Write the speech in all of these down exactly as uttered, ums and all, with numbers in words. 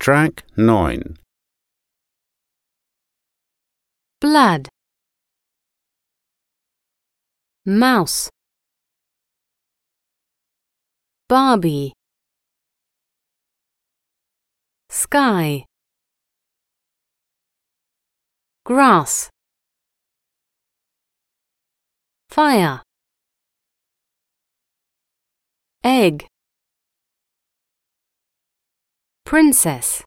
Track nine. Blood. Mouse. Barbie. Sky. Grass. Fire. Egg. Princess.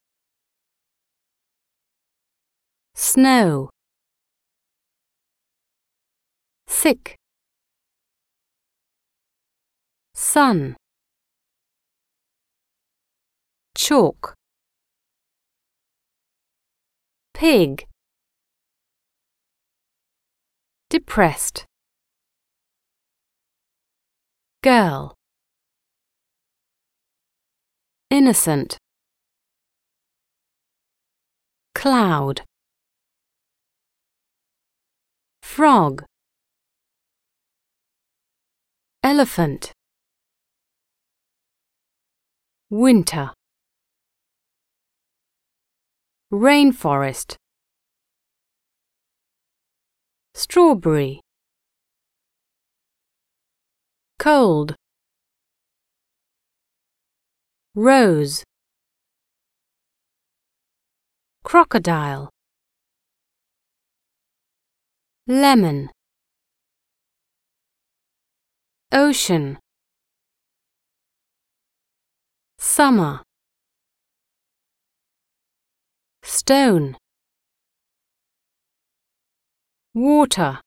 Snow. Sick. Sun. Chalk. Pig. Depressed. Girl. Innocent. Cloud. Frog. Elephant. Winter. Rainforest. Strawberry. Cold. Rose. Crocodile. Lemon. Ocean. Summer. Stone. Water.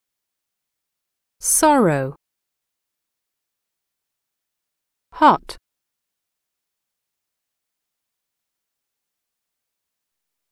Sorrow. Hot.